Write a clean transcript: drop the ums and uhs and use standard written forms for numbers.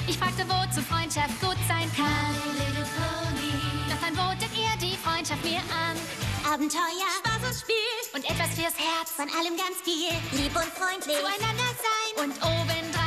Ich fragte, wozu Freundschaft gut sein kann. My Little Pony. Doch dann botet ihr die Freundschaft mir an. Abenteuer, Spaß und Spiel und etwas fürs Herz. von allem ganz viel. Lieb und freundlich. Zueinander sein und obendrein